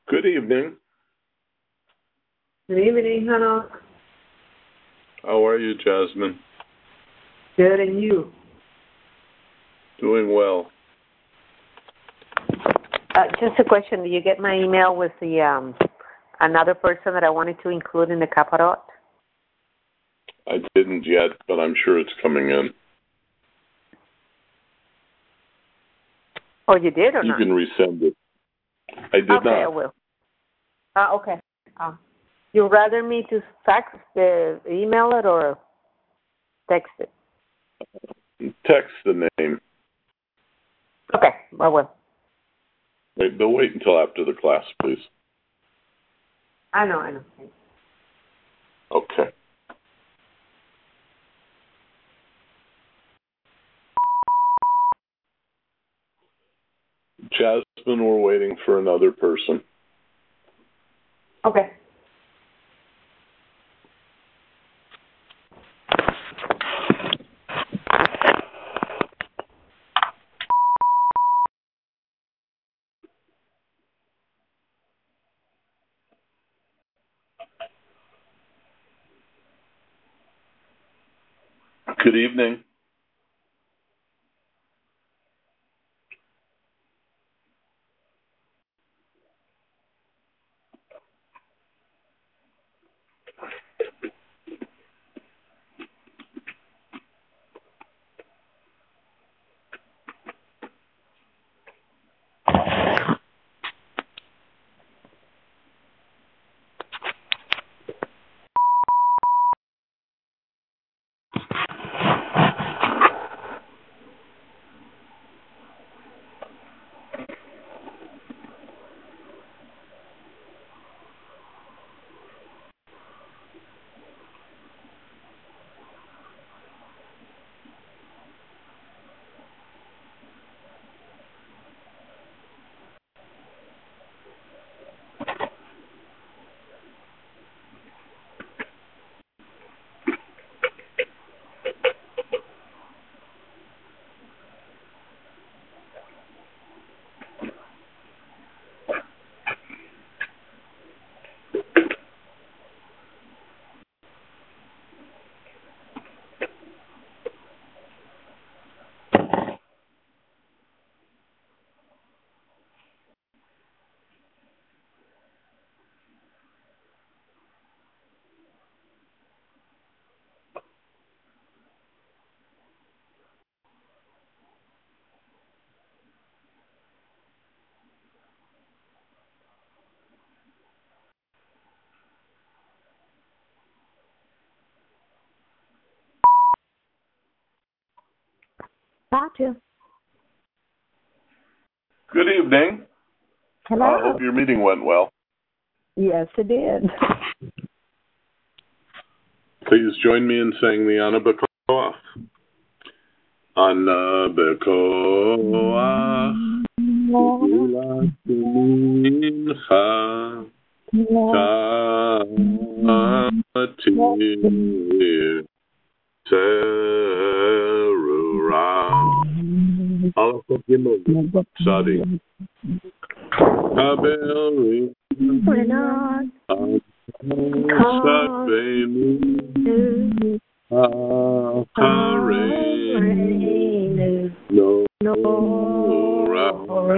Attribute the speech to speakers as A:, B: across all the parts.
A: Good evening.
B: Good evening, Hannah.
A: How are you, Jasmine?
B: Good, and you?
A: Doing well.
C: Just a question. Did you get my email with the another person that I wanted to include in the caparot?
A: I didn't yet, but I'm sure it's coming in.
C: Oh, you did or
A: you
C: not?
A: You can resend it. I did
C: okay,
A: not.
C: I will. Okay. You rather me to fax the email it or text it?
A: Text the name.
C: Okay, I will.
A: Wait until after the class, please.
C: I know.
A: Okay. Jasmine, we're waiting for another person.
C: Okay.
A: Good evening.
D: Gotcha.
A: Good evening.
D: Hello.
A: I hope your meeting went well.
D: Yes, it did.
A: Please join me in saying the Ana B'Koach. Ana B'Koach. Geulat mincha. Ta'atir. Terura. Aleph Gimel. Sadi. Kabel.
D: Renat.
A: Sadbeinu. Akareinu. Nora.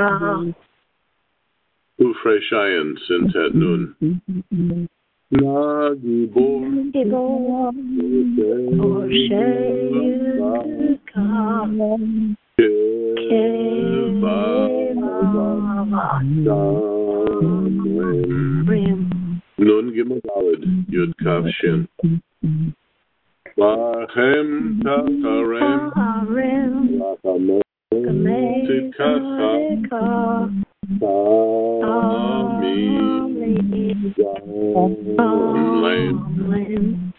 A: Ufrei Shayin. Sintet Nun. Nagibor. Nun Gimel Daled Yud Kav Shin. Lachem Tacharem Lachamem Tzidkacha Tamid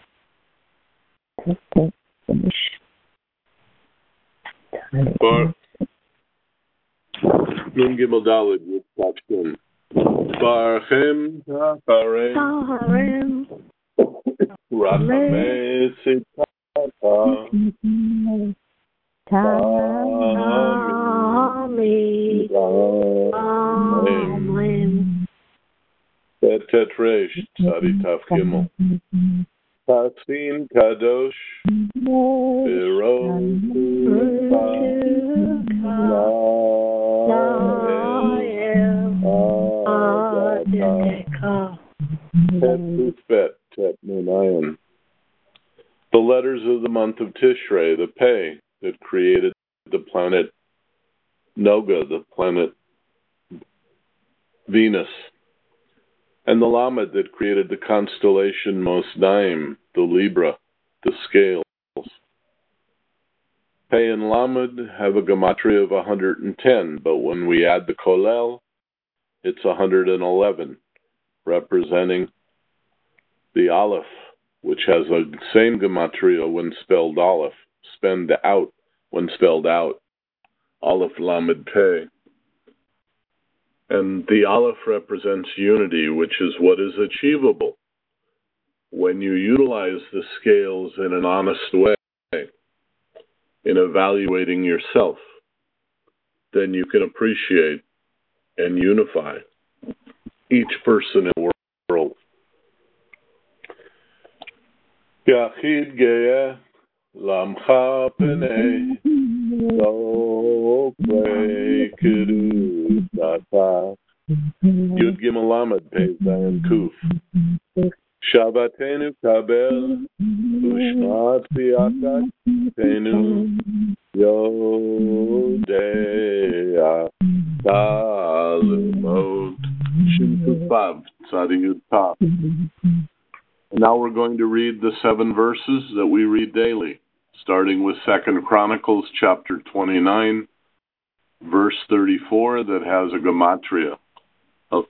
A: Nun Gimel Daled Yud Kav Shin. Barchem Tacharem Rachamem Tzidkacha Tamid Betet Resh, Tzadi Tav Gimel. Tasin Kadosh, Biro Tet Nunayan. The letters of the month of Tishrei, the Pei that created the planet Noga, the planet Venus, and the Lamed that created the constellation Mosnaim, the Libra, the scales. Pei and Lamed have a gematria of 110, but when we add the Kolel, it's 111, representing the Aleph, which has the same gematria when spelled Aleph, spelled out when spelled out, Aleph Lamed Pei. And the Aleph represents unity, which is what is achievable when you utilize the scales in an honest way, in evaluating yourself. Then you can appreciate and unify each person in the world. Yachid Ge'eh Lamcha Penei Sofrei Kedus Atah Yud Gimel Lamed Pei Zayin Kuf Shabbatenu Kabel Ushmat Bi'akatenu Yodea Talimot Shin Kufav Tzadi Yud Tav. Now we're going to read the 7 verses that we read daily, starting with 2 Chronicles chapter 29, verse 34, that has a gematria of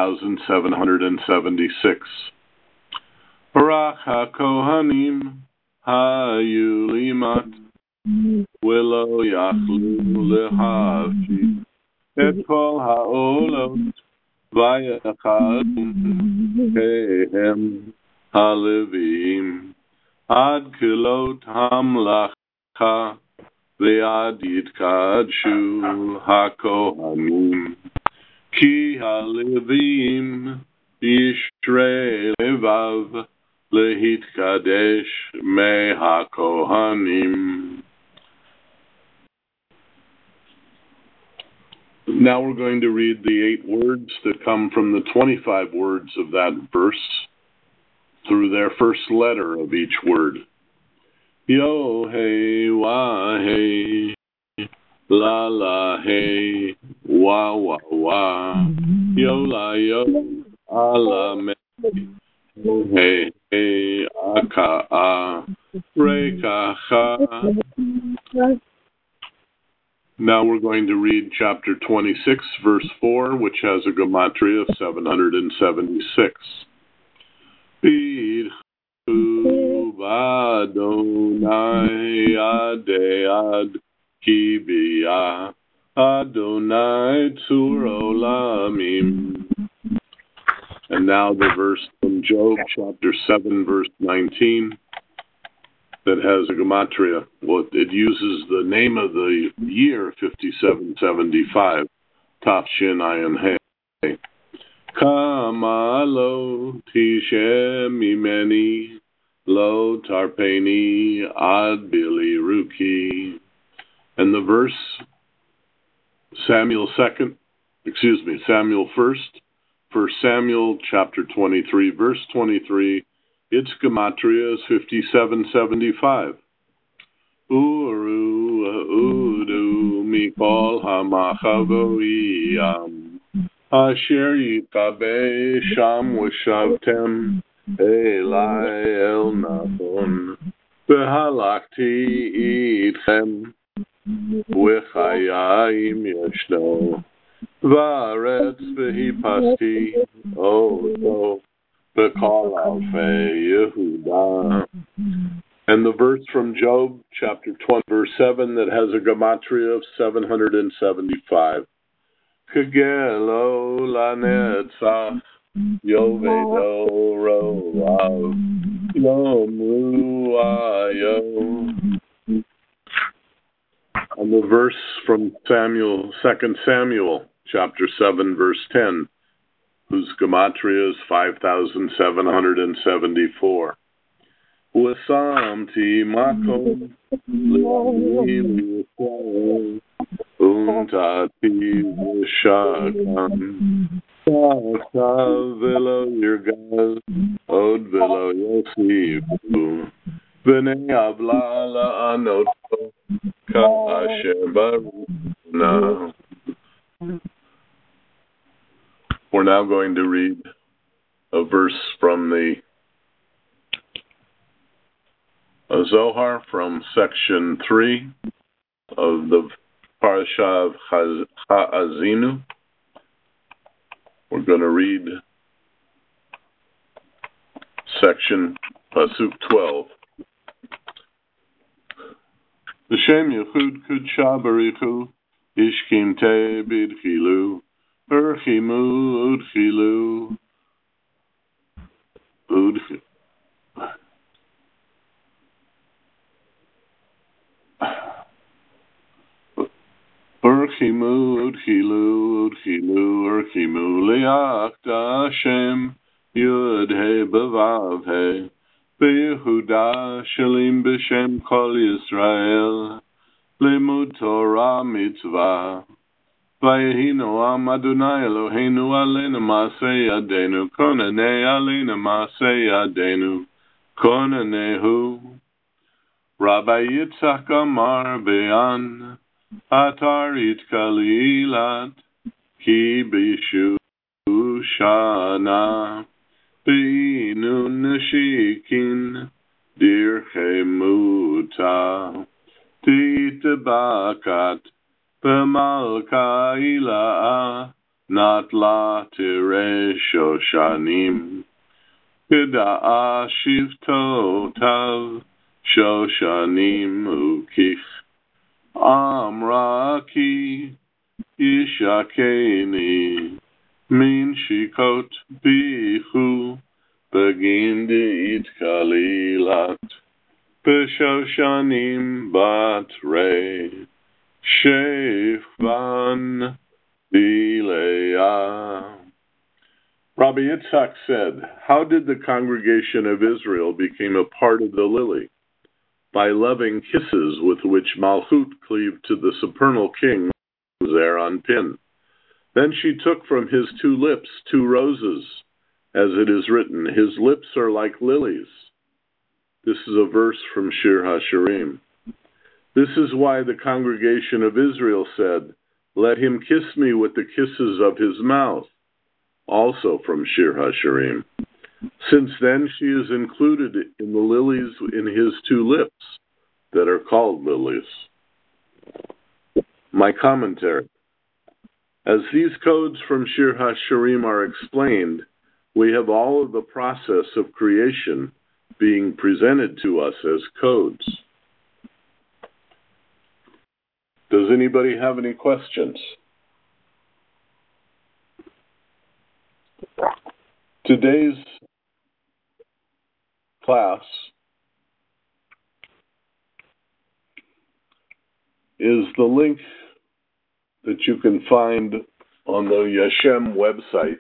A: 5,776. Barach HaKohanim Hayu Limat Willo Yachlu Lehavshi Et Kol Ha'olot Vayachad Kehem Halevim Ad Kilot Hamlacha Ve'ad Yitkadshu HaKohanim Ki Halevim Yishrei Levav Lehitkadesh Me HaKohanim. Now we're going to read the 8 words that come from the 25 words of that verse, through their first letter of each word. Yo, hey, wah, hey, la, la, hey, wah, wah, wah, yo, la, yo, ala, me, hey, hey, aka, ah, re, ka, ha. Now we're going to read chapter 26, verse 4, which has a gematria of 776. Bidhu Adonai Adead Kibiyah Adonai Tzur Olamim. And now the verse from Job, chapter 7, verse 19, that has a gematria. Well, it uses the name of the year, 5775, Tafshin Ayin Hey. Kama lo tishem mimeni lo tarpeni ad bili ruki. And the verse, Samuel 1st, 1 Samuel chapter 23, verse 23, its gematria is 5775. Uru udu mikol hamachavoiyam. Asher yikabe sham v'shavtem elai el nachon v'halakti itchem v'chayim yeshno v'aretz v'hipasti oto v'kol alfei Yehuda. And the verse from Job, chapter 20, verse 7, that has a gematria of 775. Kegelo lanetzach yovedo roav yomuayo. And the verse from 2 Samuel, chapter 7, verse 10, whose gematria is 5,774. Wasamti makom le'ani untati v'shakam Sa'ata velo yirgal od velo yosifu v'nei avla la'anoto ka'asher baruna. We're now going to read a verse from the Zohar from section 3 of the Parasha of Ha'azinu. We're going to read section Pasuk 12. B'shem Yechud Kudsha Barichu Ishkim Te Bidchilu Urchimu Udchilu Urchimu Liakta Hashem Yud He B'Vav He B'Yehuda Shalim B'Shem Kol Yisrael Limud Torah Mitzvah Vayehinu Am Adonai Eloheinu Aleinu Masei Yadenu Konanei Aleinu Masei Yadenu Konanehu Rabbi Yitzchak Amar Be'an Atarit Kalilat Ki Bishu Shana Beinu Nashikin Dirche Muta Titabakat B'malka Ila'a Natla Tire Shoshanim Keda'a Shivtotav Shoshanim Ukich Amraki Ishakeni Min Shikot Bichu Begin Deit Kalilat B'Shoshanim Batre Shefvan Bileah. Rabbi Yitzchak said, how did the congregation of Israel become a part of the lily? By loving kisses with which Malchut cleaved to the supernal king there on Pin. Then she took from his 2 lips 2 roses, as it is written, his lips are like lilies. This is a verse from Shir HaShirim. This is why the congregation of Israel said, let him kiss me with the kisses of his mouth, also from Shir HaShirim. Since then she is included in the lilies in his 2 lips that are called lilies. My commentary. As these codes from Shir HaShirim are explained, we have all of the process of creation being presented to us as codes. Does anybody have any questions? Today's class is the link that you can find on the Yeshem website,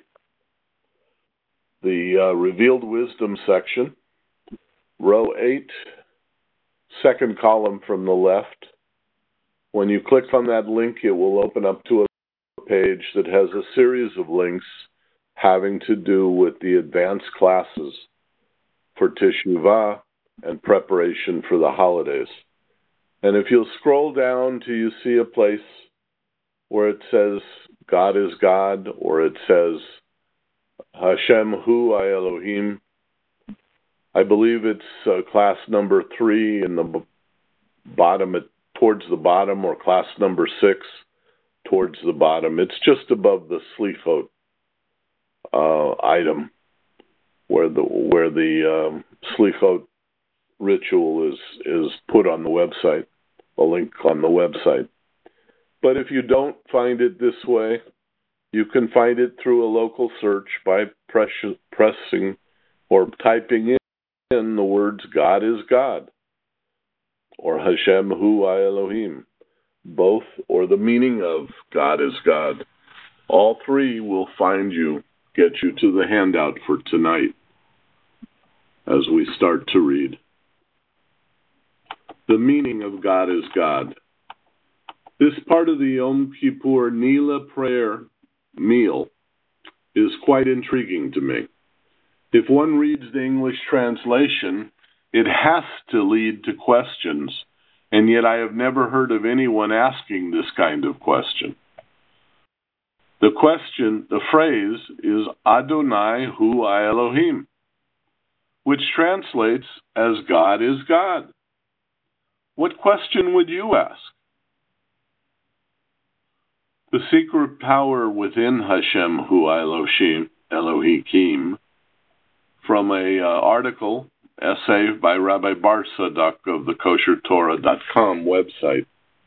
A: the Revealed Wisdom section, row 8, second column from the left. When you click on that link, it will open up to a page that has a series of links having to do with the advanced classes for Teshuvah and preparation for the holidays. And if you'll scroll down till you see a place where it says God is God, or it says Hashem Hu Elohim, I believe it's class number 3 in the bottom, towards the bottom, or class number 6 towards the bottom. It's just above the Slifot item, where the Slifot ritual is put on the website, a link on the website. But if you don't find it this way, you can find it through a local search by pressing or typing in the words God is God, or Hashem Hu Elohim, both, or the meaning of God is God. All 3 will find you get you to the handout for tonight as we start to read. The meaning of God is God. This part of the Yom Kippur Nila prayer meal is quite intriguing to me. If one reads the English translation, it has to lead to questions, and yet I have never heard of anyone asking this kind of question. The phrase is Adonai Hu Elohim, which translates as God is God. What question would you ask? The secret power within Hashem Hu Elohim, from an article, essay by Rabbi Bar Sadak of the koshertorah.com website.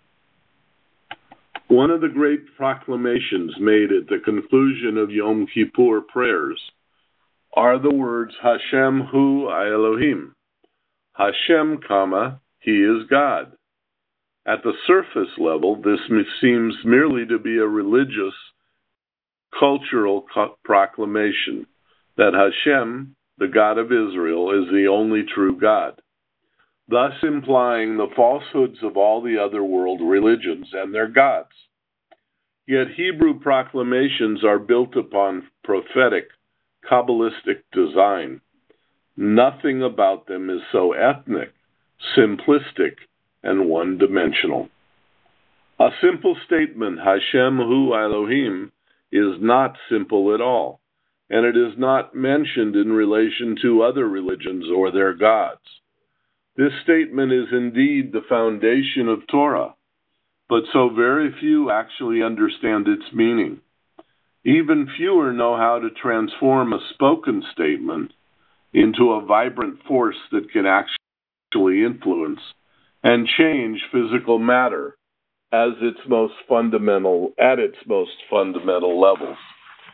A: One of the great proclamations made at the conclusion of Yom Kippur prayers are the words Hashem Hu Elohim. Hashem, He is God. At the surface level, this seems merely to be a religious, cultural proclamation that Hashem, the God of Israel, is the only true God, thus implying the falsehoods of all the other world religions and their gods. Yet Hebrew proclamations are built upon prophetic, Kabbalistic design. Nothing about them is so ethnic, simplistic, and one-dimensional. A simple statement, Hashem Hu Elohim, is not simple at all, and it is not mentioned in relation to other religions or their gods. This statement is indeed the foundation of Torah, but so very few actually understand its meaning. Even fewer know how to transform a spoken statement into a vibrant force that can actually influence and change physical matter at its most fundamental levels.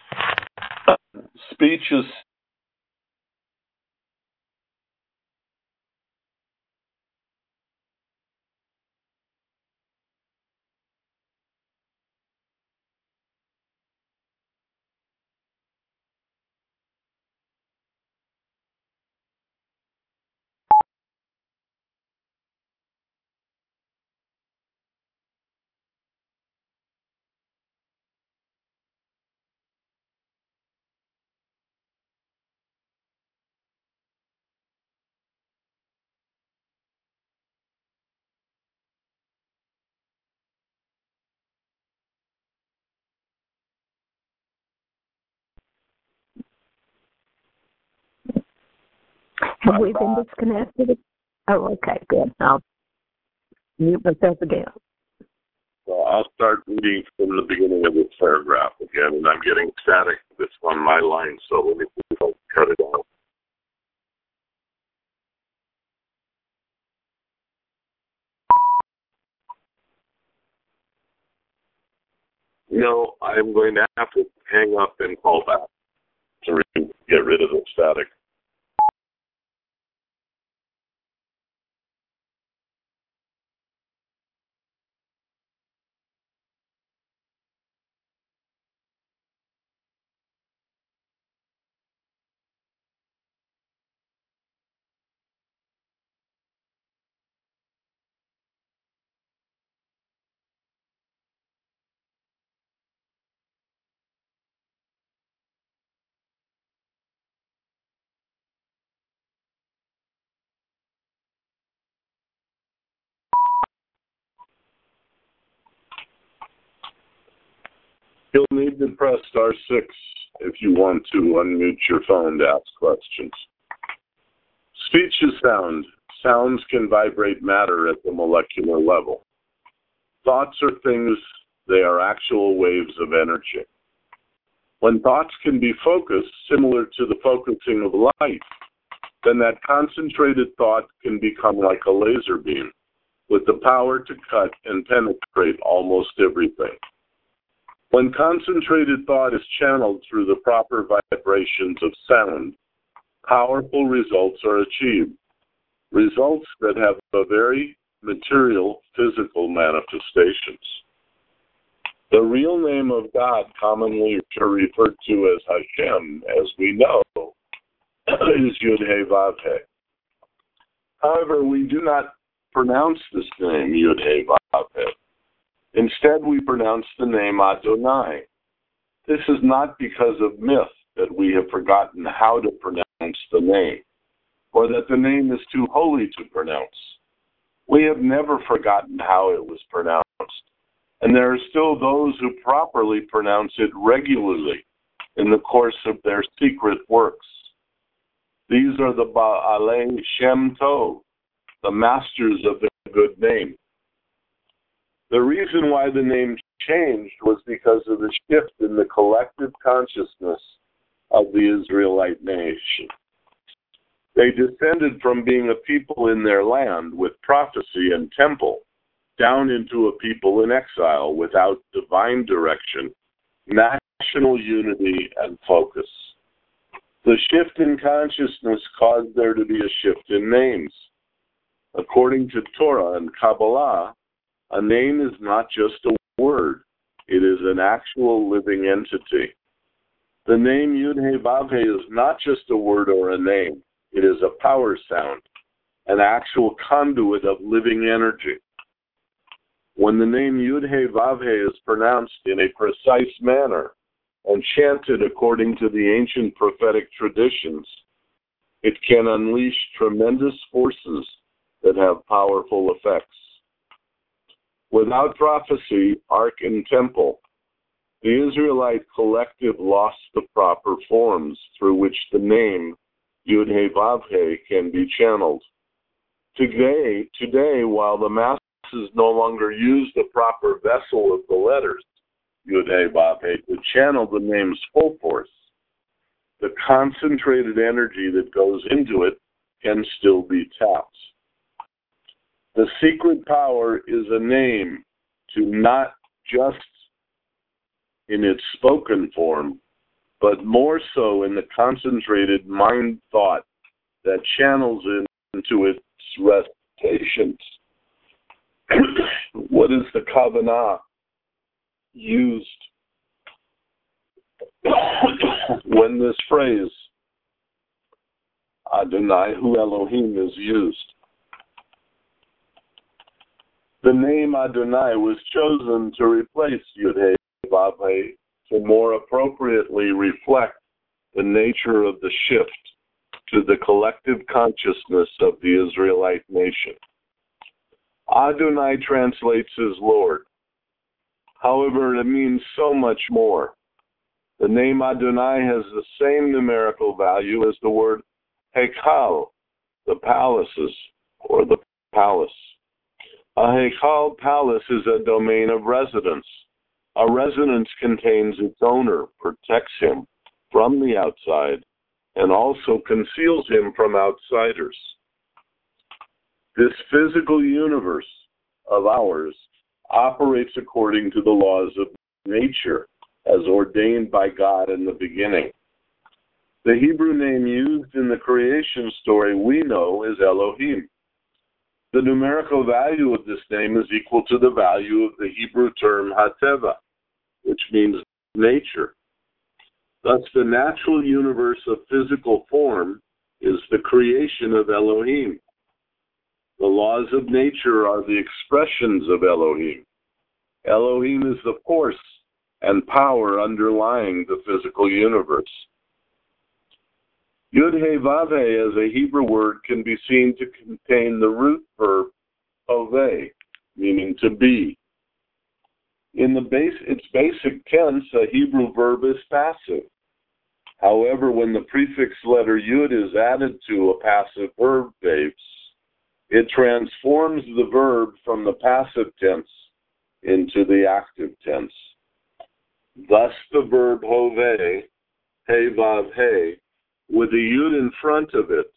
A: Speech is
D: Have we been disconnected? Oh, okay, good. I'll mute myself again.
A: Well, I'll start reading from the beginning of this paragraph again, and I'm getting static this on my line, so let me don't cut it out. No, I'm going to have to hang up and call back to get rid of the static. You'll need to press *6 if you want to unmute your phone to ask questions. Speech is sound. Sounds can vibrate matter at the molecular level. Thoughts are things, they are actual waves of energy. When thoughts can be focused, similar to the focusing of light, then that concentrated thought can become like a laser beam, with the power to cut and penetrate almost everything. When concentrated thought is channeled through the proper vibrations of sound, powerful results are achieved, results that have a very material, physical manifestations. The real name of God, commonly referred to as Hashem, as we know, is Yud-Heh-Vav-Heh. However, we do not pronounce this name, Yud-Heh-Vav-Heh. Instead, we pronounce the name Adonai. This is not because of myth that we have forgotten how to pronounce the name, or that the name is too holy to pronounce. We have never forgotten how it was pronounced, and there are still those who properly pronounce it regularly in the course of their secret works. These are the Ba'alei Shem Tov, the masters of the good name. The reason why the name changed was because of the shift in the collective consciousness of the Israelite nation. They descended from being a people in their land with prophecy and temple down into a people in exile without divine direction, national unity, and focus. The shift in consciousness caused there to be a shift in names. According to Torah and Kabbalah, a name is not just a word. It is an actual living entity. The name Yud-Heh-Vav-Heh is not just a word or a name. It is a power sound, an actual conduit of living energy. When the name Yud-Heh-Vav-Heh is pronounced in a precise manner and chanted according to the ancient prophetic traditions, it can unleash tremendous forces that have powerful effects. Without prophecy, ark, and temple, the Israelite collective lost the proper forms through which the name Yud-Heh-Vav-Heh can be channeled. Today, while the masses no longer use the proper vessel of the letters Yud-Heh-Vav-Heh to channel the name's full force, the concentrated energy that goes into it can still be tapped. The secret power is a name to not just in its spoken form, but more so in the concentrated mind thought that channels into its recitations. What is the kavanah used when this phrase, Adonai Hu Elohim, is used? The name Adonai was chosen to replace Yud-Heh-Vav-Heh to more appropriately reflect the nature of the shift to the collective consciousness of the Israelite nation. Adonai translates as Lord. However, it means so much more. The name Adonai has the same numerical value as the word Hekal, the palaces, or the palace. A Hekal palace is a domain of residence. A residence contains its owner, protects him from the outside, and also conceals him from outsiders. This physical universe of ours operates according to the laws of nature, as ordained by God in the beginning. The Hebrew name used in the creation story we know is Elohim. The numerical value of this name is equal to the value of the Hebrew term Hateva, which means nature. Thus, the natural universe of physical form is the creation of Elohim. The laws of nature are the expressions of Elohim. Elohim is the force and power underlying the physical universe. Yud-Heh-Vav-Heh as a Hebrew word can be seen to contain the root verb hoveh, meaning to be. In its basic tense, a Hebrew verb is passive. However, when the prefix letter Yud is added to a passive verb base, it transforms the verb from the passive tense into the active tense. Thus, the verb hoveh, Heh-Vav-Heh, with a Yud in front of it,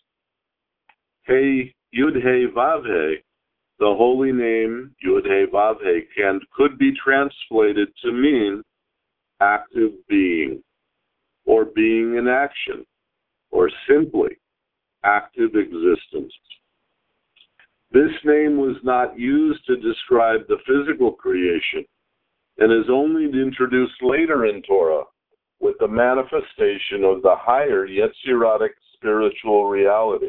A: Yud-Heh-Vav-Heh, the holy name Yud-Heh-Vav-Heh could be translated to mean active being, or being in action, or simply active existence. This name was not used to describe the physical creation, and is only introduced later in Torah with the manifestation of the higher Yetziradic spiritual reality.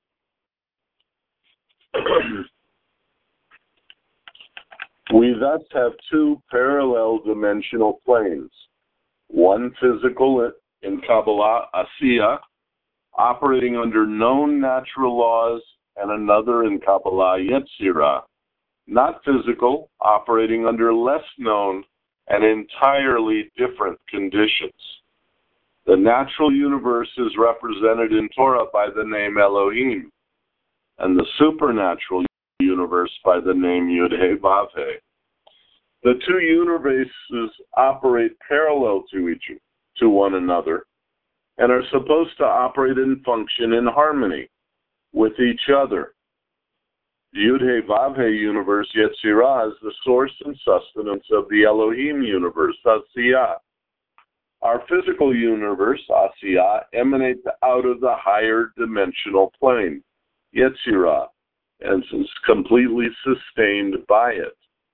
A: We thus have two parallel dimensional planes, one physical in Kabbalah Asiya, operating under known natural laws, and another in Kabbalah Yetzirah, not physical, operating under less known and entirely different conditions. The natural universe is represented in Torah by the name Elohim, and the supernatural universe by the name Yud-Heh-Vav-Heh. The two universes operate parallel to one another and are supposed to operate and function in harmony with each other. The Yud-Heh-Vav-Heh universe, Yetzirah, is the source and sustenance of the Elohim universe, Asiyah. Our physical universe, Asiyah, emanates out of the higher dimensional plane, Yetzirah, and is completely sustained by it.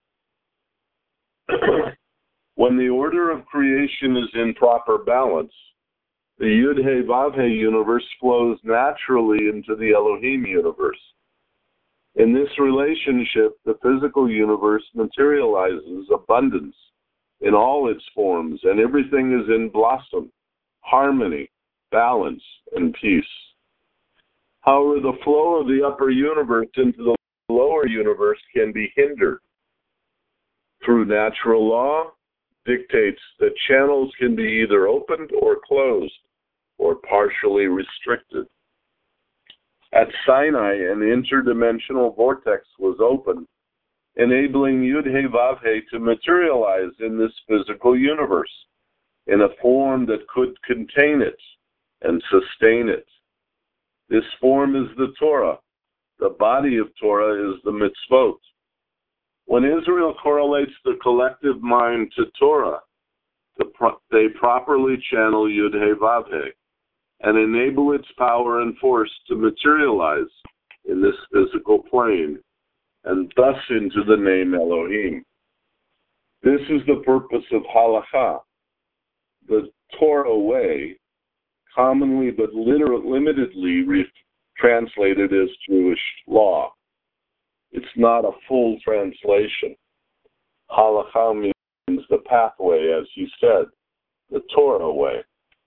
A: When the order of creation is in proper balance, the Yud-Heh-Vav-Heh universe flows naturally into the Elohim universe. In this relationship, the physical universe materializes abundance in all its forms, and everything is in blossom, harmony, balance, and peace. However, the flow of the upper universe into the lower universe can be hindered. Through natural law, dictates that channels can be either opened or closed, or partially restricted. At Sinai, an interdimensional vortex was opened, enabling Yud-Heh-Vav-Heh to materialize in this physical universe in a form that could contain it and sustain it. This form is the Torah. The body of Torah is the mitzvot. When Israel correlates the collective mind to Torah, they properly channel Yud-Heh-Vav-Heh and enable its power and force to materialize in this physical plane and thus into the name Elohim. This is the purpose of halakha, the Torah way, commonly but limitedly translated as Jewish law. It's not a full translation. Halakha means the pathway, as you said, the Torah way.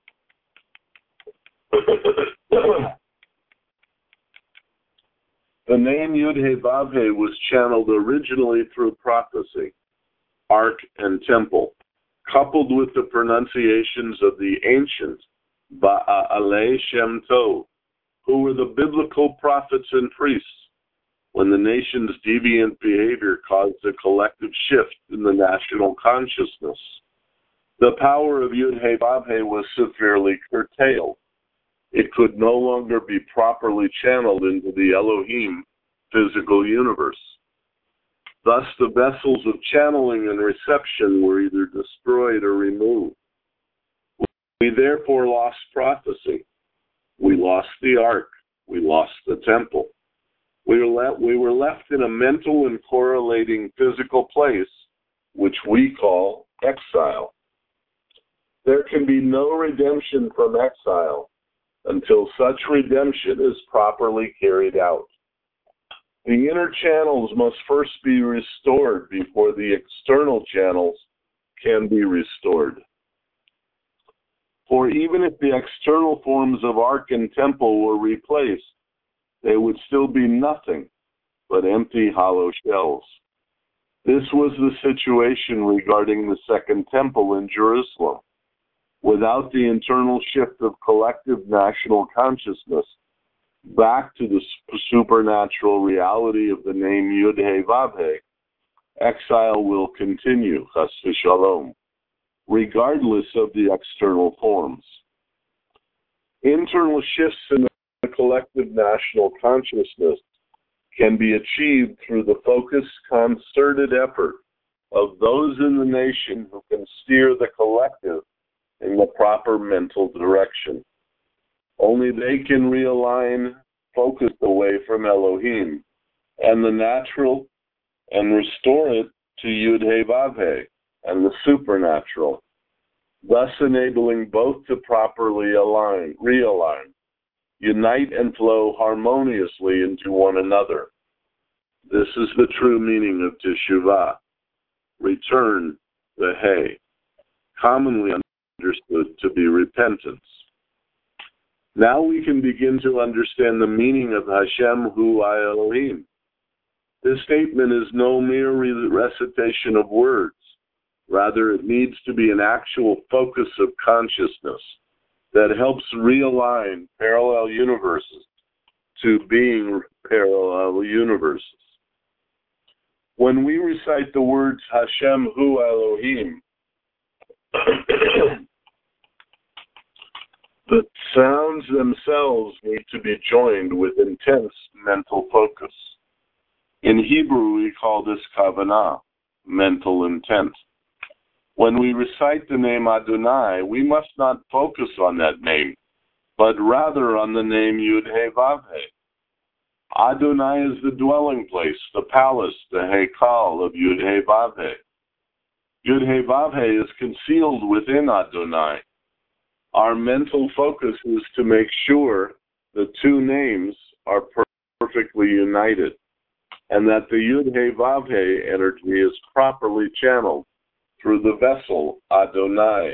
A: The name Yud-Heh-Vav-Heh was channeled originally through prophecy, ark, and temple, coupled with the pronunciations of the ancient Ba'alei Shem Tov, who were the biblical prophets and priests, when the nation's deviant behavior caused a collective shift in the national consciousness. The power of Yud-Heh-Vav-Heh was severely curtailed. It could no longer be properly channeled into the Elohim physical universe. Thus, the vessels of channeling and reception were either destroyed or removed. We therefore lost prophecy. We lost the ark. We lost the temple. We were left in a mental and correlating physical place, which we call exile. There can be no redemption from exile until such redemption is properly carried out. The inner channels must first be restored before the external channels can be restored. For even if the external forms of ark and temple were replaced, they would still be nothing but empty, hollow shells. This was the situation regarding the second temple in Jerusalem. Without the internal shift of collective national consciousness back to the supernatural reality of the name Yud-Heh-Vav-Heh, exile will continue, chas v'shalom, regardless of the external forms. Internal shifts in the collective national consciousness can be achieved through the focused, concerted effort of those in the nation who can steer the collective in the proper mental direction. Only they can realign focus away from Elohim and the natural and restore it to Yud-Heh-Vav-Heh, and the supernatural, thus enabling both to properly realign, unite and flow harmoniously into one another. This is the true meaning of teshuvah, return the hay, commonly understood to be repentance. Now we can begin to understand the meaning of Hashem Hu Elohim. This statement is no mere recitation of words. Rather, it needs to be an actual focus of consciousness that helps realign parallel universes to being parallel universes. When we recite the words Hashem Hu Elohim, the sounds themselves need to be joined with intense mental focus. In Hebrew, we call this kavanah, mental intent. When we recite the name Adonai, we must not focus on that name, but rather on the name Yud-Heh-Vav-Heh. Adonai is the dwelling place, the palace, the Heikal of Yud-Heh-Vav-Heh. Yud-Heh-Vav-Heh is concealed within Adonai. Our mental focus is to make sure the two names are perfectly united, and that the Yud-Heh-Vav-Heh energy is properly channeled through the vessel Adonai.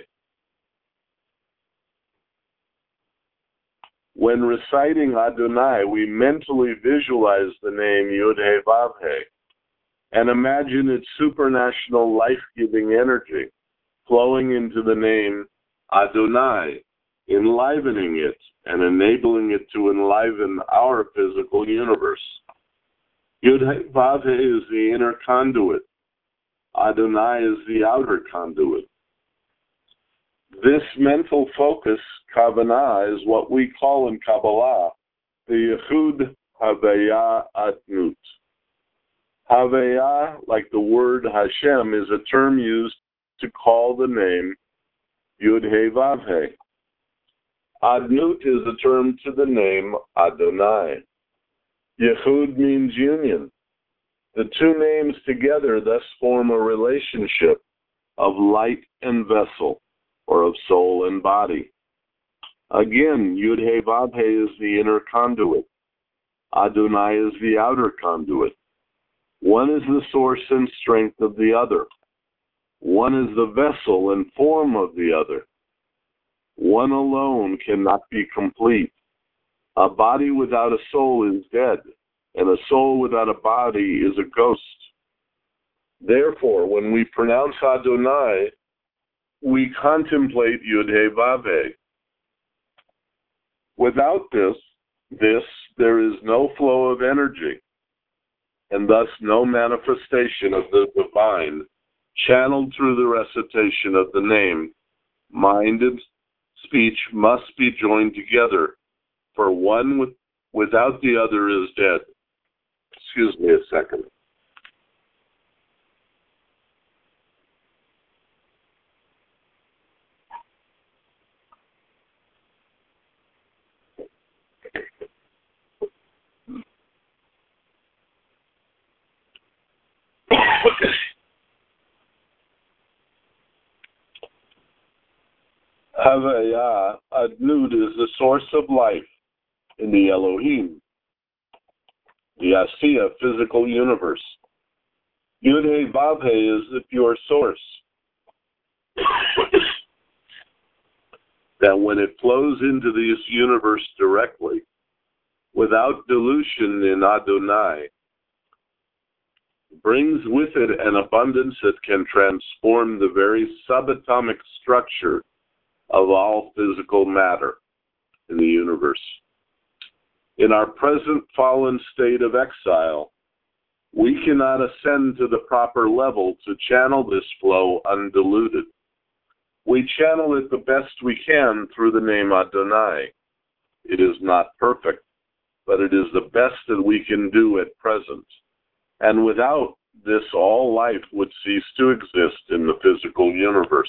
A: When reciting Adonai, we mentally visualize the name Yud-Heh-Vav-Heh and imagine its supranational life-giving energy flowing into the name Adonai, enlivening it and enabling it to enliven our physical universe. Yud-Heh-Vav-Heh is the inner conduit. Adonai is the outer conduit. This mental focus, kavanah, is what we call in Kabbalah the Yechud Havaya Adnut. Havaya, like the word Hashem, is a term used to call the name Yud-Heh-Vav-Heh. Adnut is a term to the name Adonai. Yechud means union. The two names together thus form a relationship of light and vessel, or of soul and body. Again, Yud-Heh-Vav-Heh is the inner conduit. Adonai is the outer conduit. One is the source and strength of the other. One is the vessel and form of the other. One alone cannot be complete. A body without a soul is dead, and a soul without a body is a ghost. Therefore, when we pronounce Adonai, we contemplate Yud-Heh-Vav-Heh. Without this, there is no flow of energy, and thus no manifestation of the divine channeled through the recitation of the name. Mind and speech must be joined together, for one without the other is dead. Excuse me a second. Havaya Adnut is the source of life in the Elohim, the Asiya physical universe. Yud-Heh-Vav-Heh is the pure source. That when it flows into this universe directly, without dilution in Adonai, brings with it an abundance that can transform the very subatomic structure of all physical matter in the universe. In our present fallen state of exile, we cannot ascend to the proper level to channel this flow undiluted. We channel it the best we can through the name Adonai. It is not perfect, but it is the best that we can do at present. And without this, all life would cease to exist in the physical universe.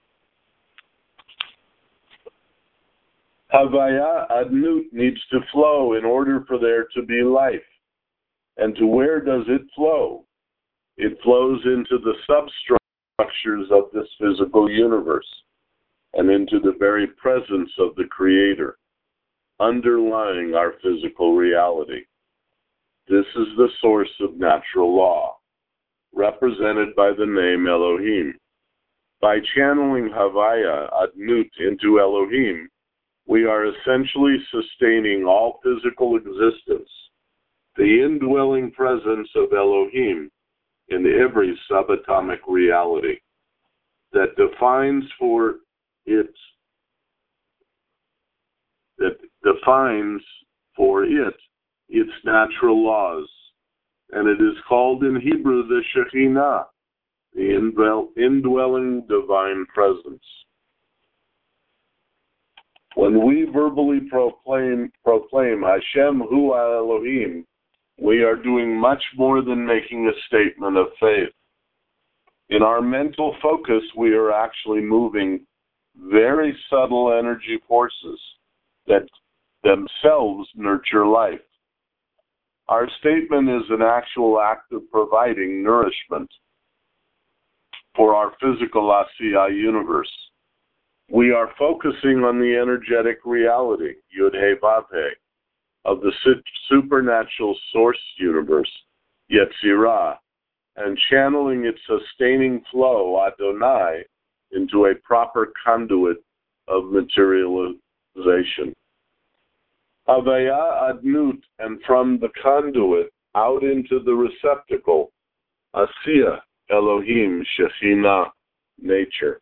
A: Havaya Adnut needs to flow in order for there to be life. And to where does it flow? It flows into the substrate structures of this physical universe and into the very presence of the Creator, underlying our physical reality. This is the source of natural law, represented by the name Elohim. By channeling Havaya Adnut into Elohim, we are essentially sustaining all physical existence, the indwelling presence of Elohim in every subatomic reality that defines for it its natural laws, and it is called in Hebrew the Shekhinah, the indwelling divine presence. When we verbally proclaim Hashem Hu Elohim, we are doing much more than making a statement of faith. In our mental focus, we are actually moving very subtle energy forces that themselves nurture life. Our statement is an actual act of providing nourishment for our physical Asiya universe. We are focusing on the energetic reality, Yud-He-Vav-He, of the supernatural source universe, Yetzirah, and channeling its sustaining flow, Adonai, into a proper conduit of materialization. Havaya Adnut, and from the conduit out into the receptacle, Asiya, Elohim, Shekhinah, nature.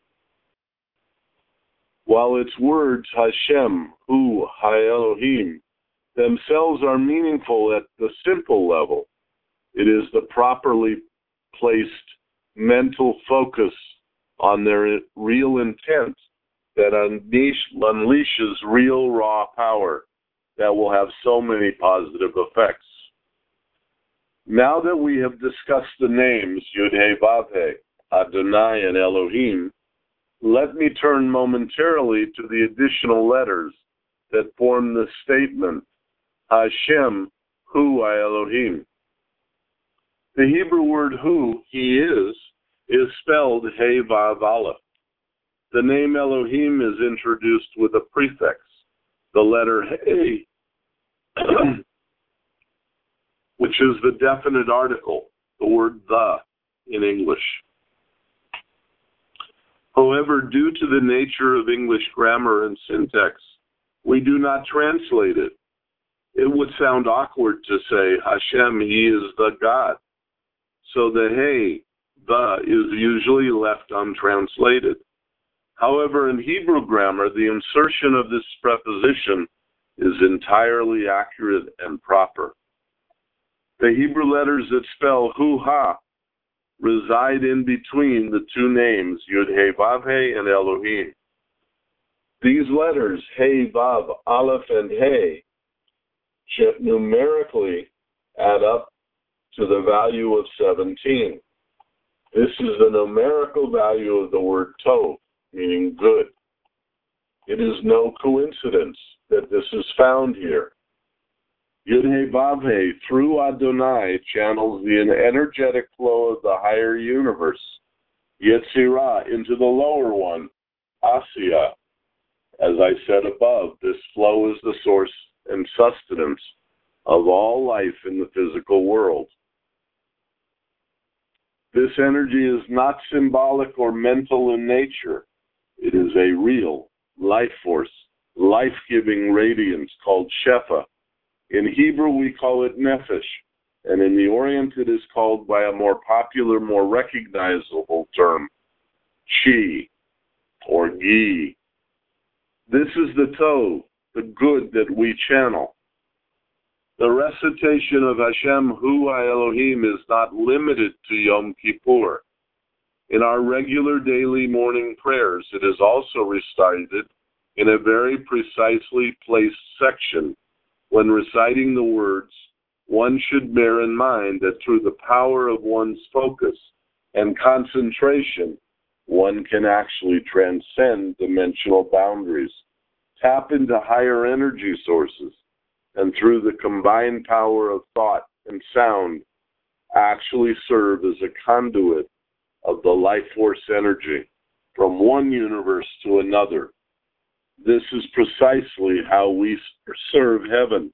A: While its words, Hashem, Hu, Ha-Elohim, themselves are meaningful at the simple level, it is the properly placed mental focus on their real intent that unleashes real raw power that will have so many positive effects. Now that we have discussed the names Yud-He-Vav-He, Adonai, and Elohim, let me turn momentarily to the additional letters that form the statement, Hashem Hu Elohim. The Hebrew word Hu, He is spelled He Vav Aleph. The name Elohim is introduced with a prefix, the letter He, which is the definite article, the word the in English. However, due to the nature of English grammar and syntax, we do not translate it. It would sound awkward to say, Hashem, He is the God. So the He, the, is usually left untranslated. However, in Hebrew grammar, the insertion of this preposition is entirely accurate and proper. The Hebrew letters that spell Hu-Ha reside in between the two names, Yud-He-Vav-He and Elohim. These letters, He, Vav, Aleph, and He, numerically add up to the value of 17. This is the numerical value of the word Tov, meaning good. It is no coincidence that this is found here. Yud-He-Vav-He, through Adonai, channels the energetic flow of the higher universe, Yetzirah, into the lower one, Asiya. As I said above, this flow is the source and sustenance of all life in the physical world. This energy is not symbolic or mental in nature. It is a real life force, life-giving radiance called Shefa. In Hebrew, we call it Nefesh, and in the Orient, it is called by a more popular, more recognizable term, Chi, or Gi. This is the Tov, the good that we channel. The recitation of Hashem Hu Elohim is not limited to Yom Kippur. In our regular daily morning prayers, it is also recited in a very precisely placed section. When reciting the words, one should bear in mind that through the power of one's focus and concentration, one can actually transcend dimensional boundaries, tap into higher energy sources, and through the combined power of thought and sound, actually serve as a conduit of the life force energy from one universe to another. This is precisely how we serve heaven.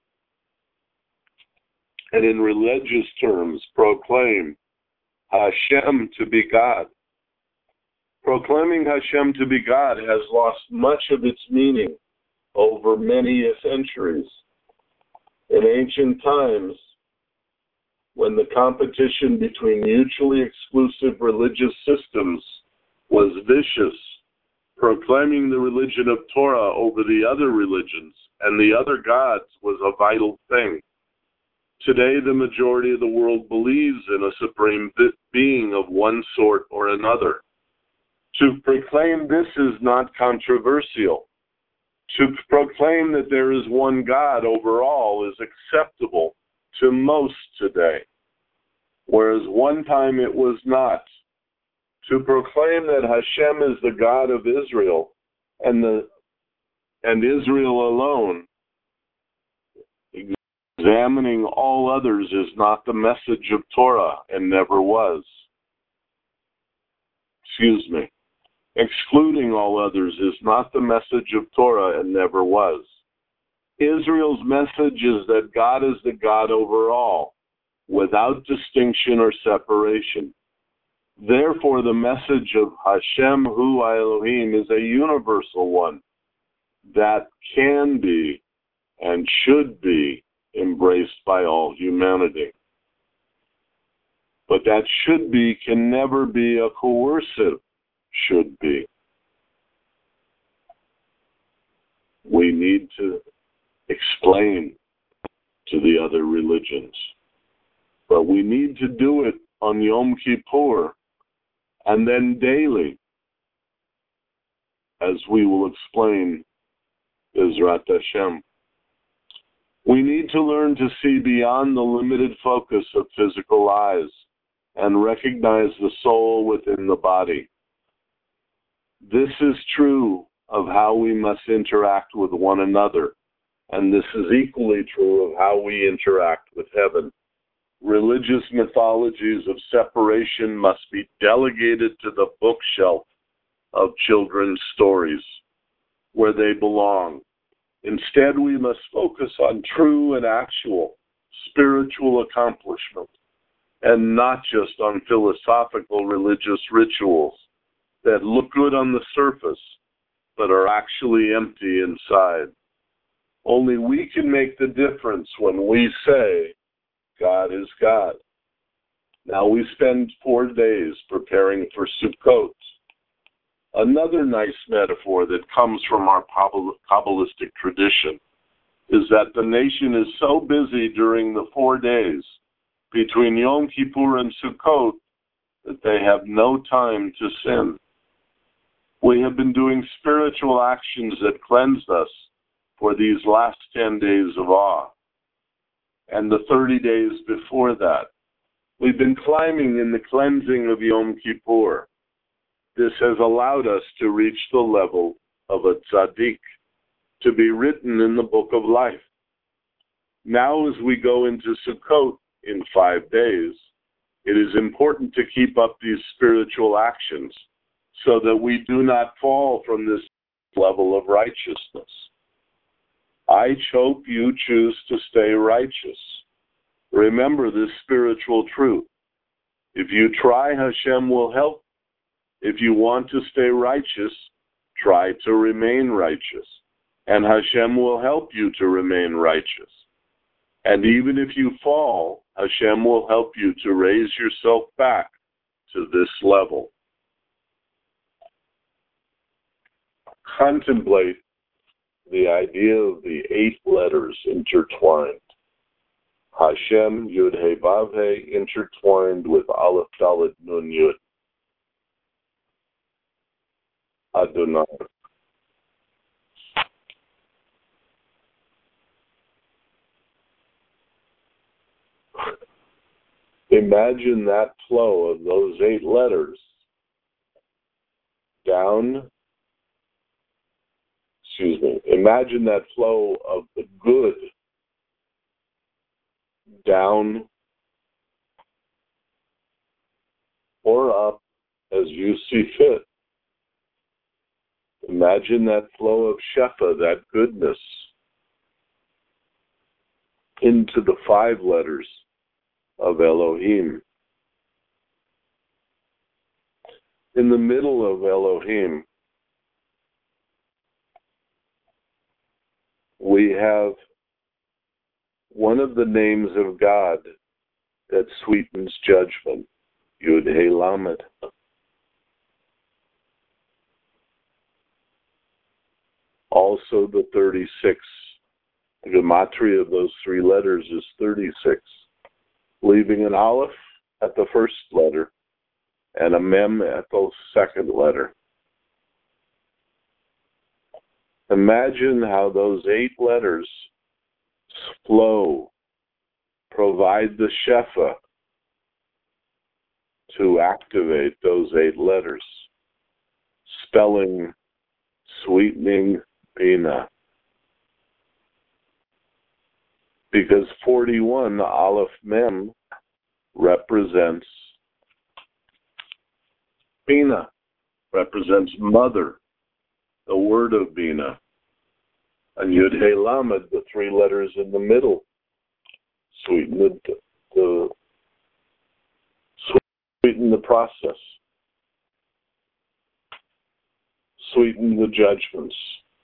A: And in religious terms, proclaim Hashem to be God. Proclaiming Hashem to be God has lost much of its meaning over many centuries. In ancient times, when the competition between mutually exclusive religious systems was vicious, proclaiming the religion of Torah over the other religions and the other gods was a vital thing. Today, the majority of the world believes in a supreme being of one sort or another. To proclaim this is not controversial. To proclaim that there is one God over all is acceptable to most today, whereas one time it was not. To proclaim that Hashem is the God of Israel and Israel alone, examining all others, is not the message of Torah and never was. Excluding all others is not the message of Torah and never was. Israel's message is that God is the God over all, without distinction or separation. Therefore, the message of Hashem Hu Elohim is a universal one that can be and should be embraced by all humanity. But that should be can never be a coercive should be. We need to explain to the other religions, but we need to do it on Yom Kippur and then daily, as we will explain Bezrat Hashem. We need to learn to see beyond the limited focus of physical eyes and recognize the soul within the body. This is true of how we must interact with one another, and this is equally true of how we interact with heaven. Religious mythologies of separation must be delegated to the bookshelf of children's stories, where they belong. Instead, we must focus on true and actual spiritual accomplishment, and not just on philosophical religious rituals that look good on the surface, but are actually empty inside. Only we can make the difference when we say, God is God. Now we spend 4 days preparing for Sukkot. Another nice metaphor that comes from our Kabbalistic tradition is that the nation is so busy during the 4 days between Yom Kippur and Sukkot that they have no time to sin. We have been doing spiritual actions that cleansed us for these last 10 days of awe. And the 30 days before that, we've been climbing in the cleansing of Yom Kippur. This has allowed us to reach the level of a tzaddik, to be written in the book of life. Now as we go into Sukkot in 5 days, it is important to keep up these spiritual actions so that we do not fall from this level of righteousness. I hope you choose to stay righteous. Remember this spiritual truth. If you try, Hashem will help. If you want to stay righteous, try to remain righteous, and Hashem will help you to remain righteous. And even if you fall, Hashem will help you to raise yourself back to this level. Contemplate the idea of the 8 letters intertwined. Hashem, Yud He Vav He, intertwined with Aleph Dalet Nun Yud. Adonai. Imagine that flow of those 8 letters down. Imagine that flow of the good down or up as you see fit. Imagine that flow of Shefa, that goodness, into the 5 letters of Elohim. In the middle of Elohim, we have one of the names of God that sweetens judgment, Yud He Lamed. Also the 36. The gematria of those 3 letters is 36, leaving an aleph at the first letter and a mem at the second letter. Imagine how those 8 letters flow, provide the Shefa to activate those 8 letters, spelling, sweetening, Bina. Because 41, the Aleph Mem, represents Bina, represents mother, the word of Bina. And Yud He Lamed, the 3 letters in the middle, sweeten the process, sweeten the judgments.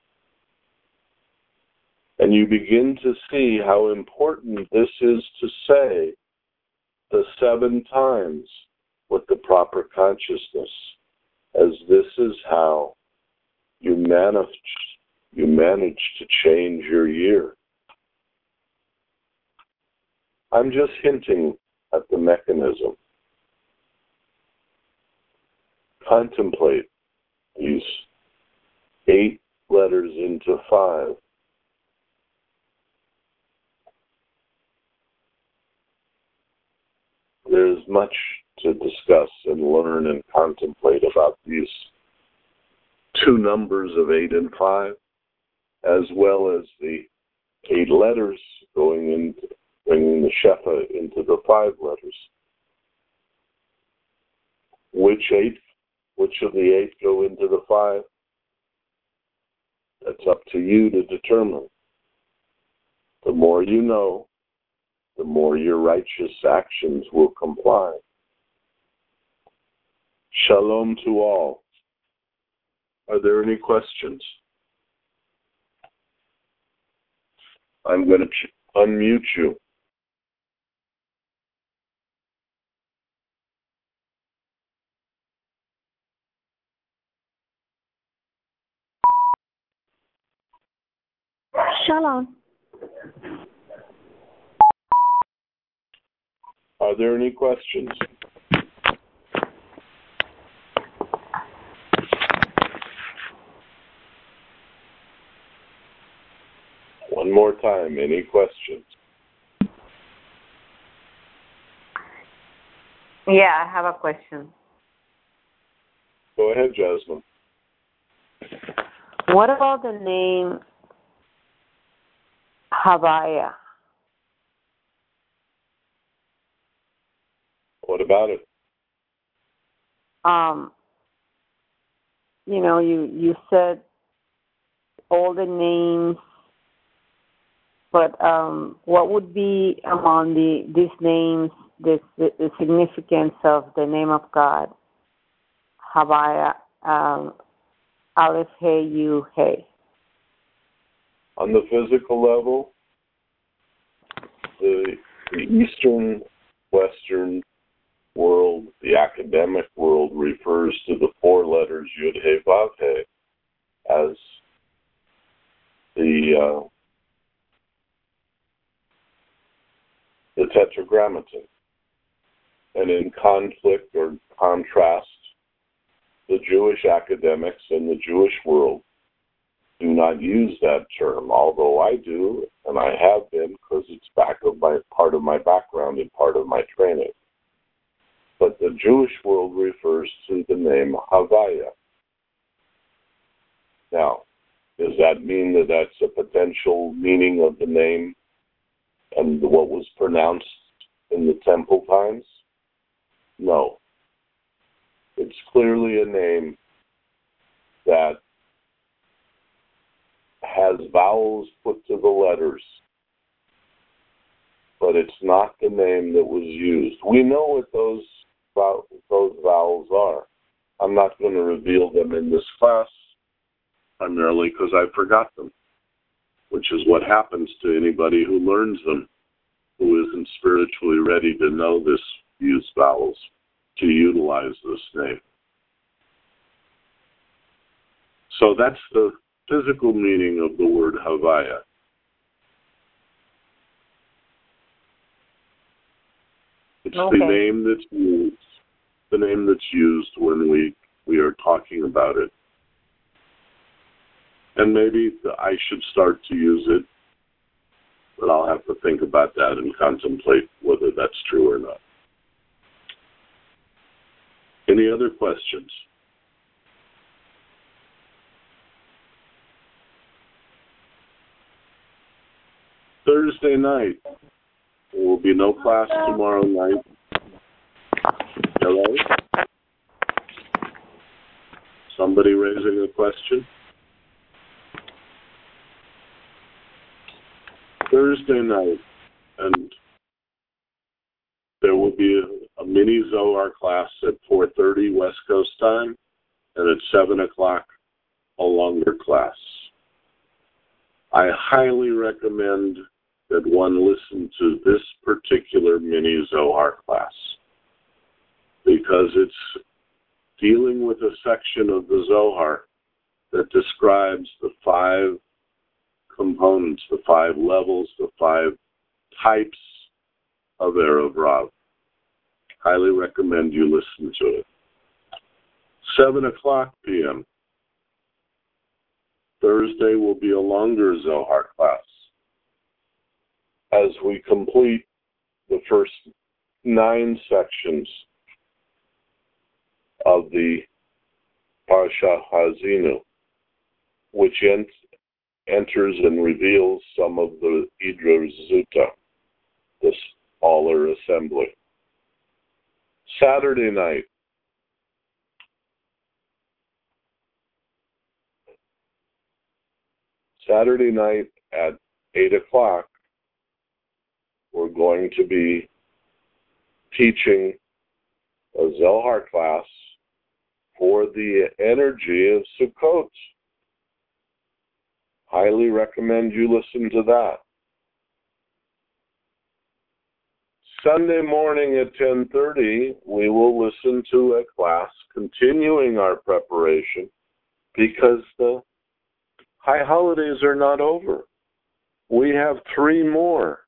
A: And you begin to see how important this is to say the 7 times with the proper consciousness, as this is how you manage to change your year. I'm just hinting at the mechanism. Contemplate these 8 letters into 5. There's much to discuss and learn and contemplate about these 2 numbers of 8 and 5, as well as the 8 letters going into bringing the Shefa into the 5 letters. Which of the 8 go into the 5? That's up to you to determine. The more you know, the more your righteous actions will comply. Shalom to all. Are there any questions? I'm going to unmute you.
D: Shalom.
A: Are there any questions? One more time, any questions?
C: Yeah, I have a question.
A: Go ahead, Jasmine.
C: What about the name Havaya?
A: What about it?
C: You said all the names, but what would be among these names the significance of the name of God? Havaya, Aleph, Hey, You, Hey.
A: On the physical level, the Eastern, Western world, the academic world, refers to the 4 letters Yud He Vav He as the Tetragrammaton. And in conflict or contrast, the Jewish academics and the Jewish world do not use that term, although I do, and I have been, because it's part of my background and part of my training. But the Jewish world refers to the name Havaya. Now, does that mean that that's a potential meaning of the name and what was pronounced in the temple times? No. It's clearly a name that has vowels put to the letters, but it's not the name that was used. We know what those vowels are. I'm not going to reveal them in this class, primarily because I forgot them, which is what happens to anybody who learns them, who isn't spiritually ready to know these vowels, to utilize this name. So that's the physical meaning of the word Havaya. It's
C: Okay.
A: the name that's used when we are talking about it. And maybe I should start to use it, but I'll have to think about that and contemplate whether that's true or not. Any other questions? Thursday night. There will be no class tomorrow night. Hello? Somebody raising a question? Thursday night, and there will be a mini Zohar class at 4:30 West Coast time, and at 7 o'clock a longer class. I highly recommend that one listen to this particular mini Zohar class, because it's dealing with a section of the Zohar that describes the 5 components, the 5 levels, the 5 types of Erev Rav. Highly recommend you listen to it. 7 o'clock p.m. Thursday will be a longer Zohar class as we complete the first 9 sections of the Parsha Hazinu, which enters and reveals some of the Idra Zuta, this Aller assembly. Saturday night, at 8 o'clock, we're going to be teaching a Zohar class for the energy of Sukkot. Highly recommend you listen to that. Sunday morning at 10:30, we will listen to a class continuing our preparation, because the high holidays are not over. We have 3 more,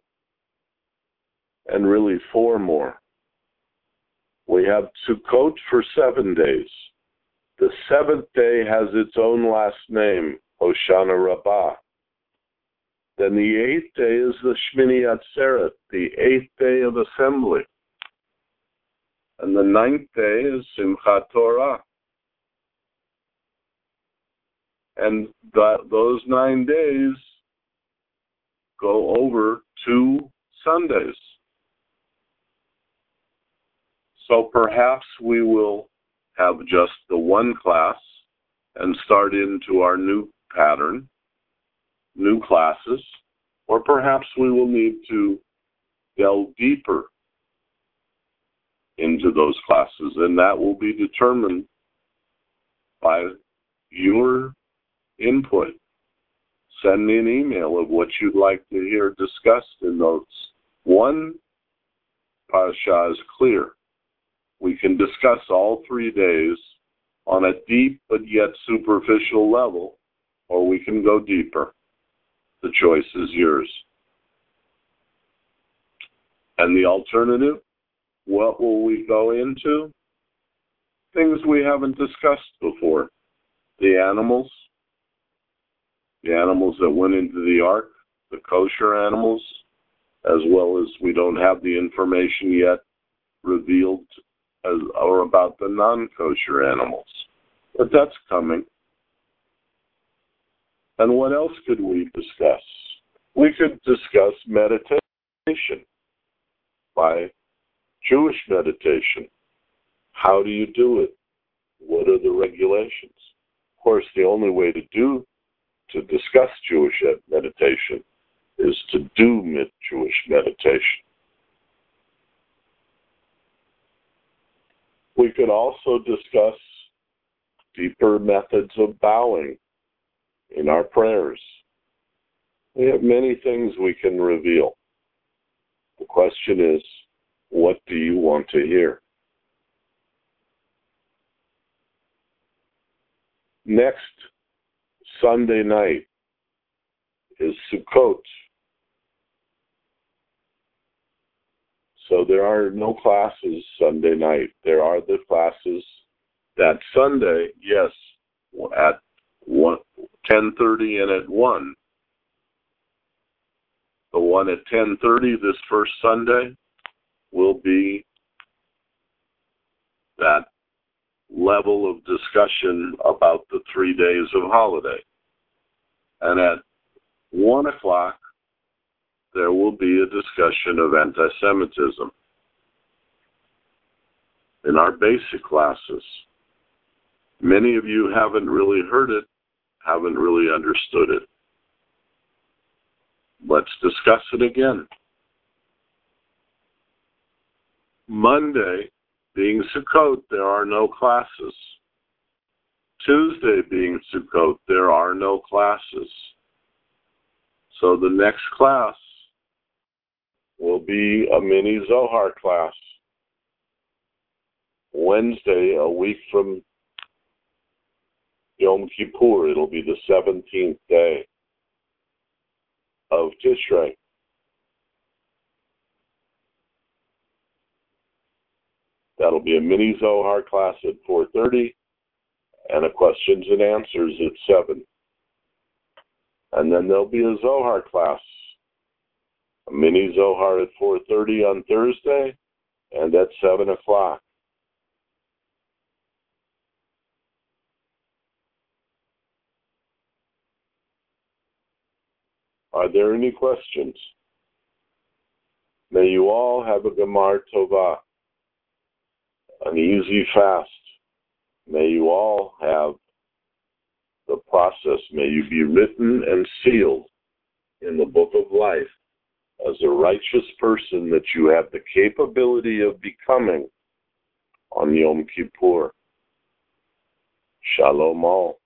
A: and really 4 more. We have Sukkot for 7 days. The 7th day has its own last name, Hoshana Rabbah. Then the 8th day is the Shmini Atzeret, the 8th day of assembly. And the 9th day is Simchat Torah. And those 9 days go over 2 Sundays. So perhaps we will have just the 1 class and start into our new pattern, new classes, or perhaps we will need to delve deeper into those classes, and that will be determined by your input. Send me an email of what you'd like to hear discussed in those. 1 parasha is clear. We can discuss all 3 days on a deep but yet superficial level, or we can go deeper. The choice is yours. And the alternative, what will we go into? Things we haven't discussed before. The animals that went into the ark, the kosher animals, as well as we don't have the information yet revealed or about the non-kosher animals. But that's coming. And what else could we discuss? We could discuss meditation by Jewish meditation. How do you do it? What are the regulations? Of course, the only way to discuss Jewish meditation is to do Jewish meditation. We could also discuss deeper methods of bowing in our prayers. We have many things we can reveal. The question is, what do you want to hear? Next Sunday night is Sukkot. So there are no classes Sunday night. There are the classes that Sunday, yes, at 10:30 and at 1. The one at 10:30 this first Sunday will be that level of discussion about the 3 days of holiday. And at 1 o'clock, there will be a discussion of anti-Semitism in our basic classes. Many of you haven't really heard it, haven't really understood it. Let's discuss it again. Monday, being Sukkot, there are no classes. Tuesday, being Sukkot, there are no classes. So the next class will be a mini Zohar class. Wednesday, a week from Yom Kippur, it'll be the 17th day of Tishrei. That'll be a mini Zohar class at 4:30 and a questions and answers at 7. And then there'll be a Zohar class, a mini Zohar at 4:30 on Thursday and at 7 o'clock. Are there any questions? May you all have a Gemar Tovah, an easy fast. May you all have the process. May you be written and sealed in the book of life as a righteous person that you have the capability of becoming on Yom Kippur. Shalom all.